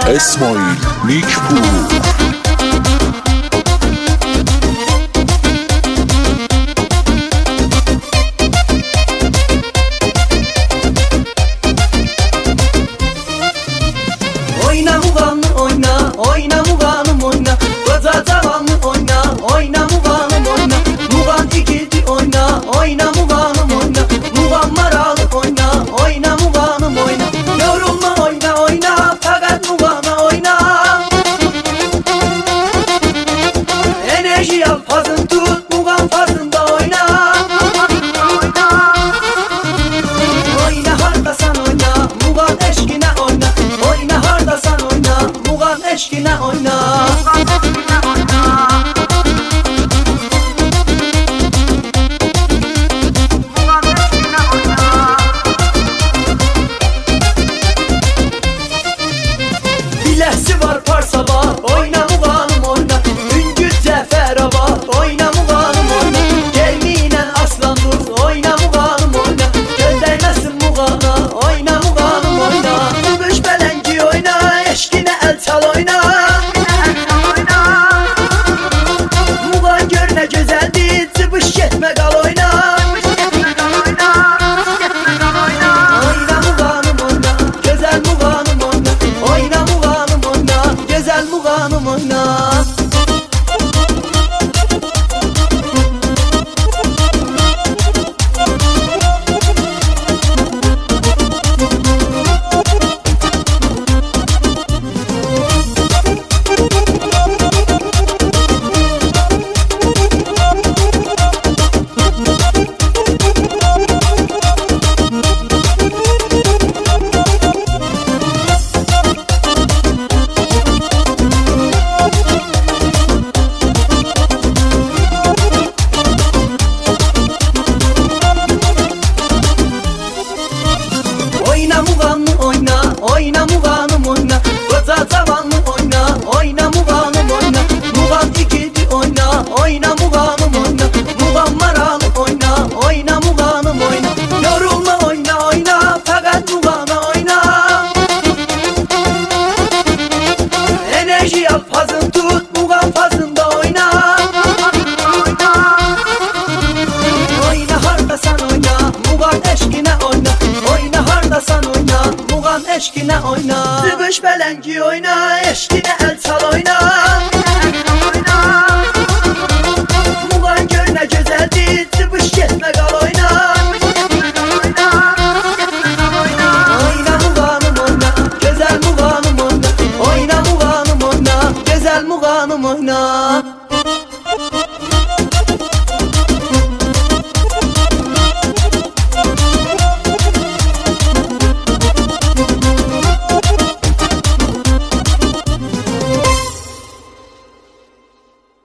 اسماعیل نیکپور. Oyna muğanım oyna, oyna muğanım oyna, koca zavallı oyna, oyna muğanım oyna. Muğan ikildi oyna, oyna muğanım oyna, muğan maralı oyna, oyna muğanım oyna. Yorulma oyna oyna, fakat muğana oyna. Enerji al fazın tut, muğan fazında oyna. Oyna hardasan oyna, muğan eşkine oyna, oyna hardasan oyna, muğan eşkine oyna. Bilesi var parsaba, oyna muğanım oyna, Üngül Ceferaba, oyna muğanım oyna. Gelminen aslan dur, oyna muğanım oyna, gözlermesin muğana, oyna muğanım oyna. Gümüş belengi oyna, eşkine el çal oyna. Muğan gör ne güzeldi, çıbış yetme kal oyna. Oyna muğanım oyna, güzel muğanım oyna, oyna muğanım oyna, güzel muğanım oyna. Oyna muğanım oyna, oyna muğanım oyna, koca zavallı oyna, oyna muğanım oyna. Muğan ikildi oyna, oyna muğanım oyna, muğan maralı oyna, oyna muğanım oyna. Yorulma oyna oyna, fakat muğana oyna. Enerji al fazın tut, muğan fazında oyna. Oyna hardasan oyna, muğan eşkine oyna, oyna hardasan oyna, muğan eşkine oyna. Zıbış belengi oyna, eşkine el çal oyna. Muğan gör ne güzeldi, zıbış yetme kal oyna. Oyna muğanım oyna, güzel muğanım oyna, oyna muğanım oyna, güzel muğanım oyna.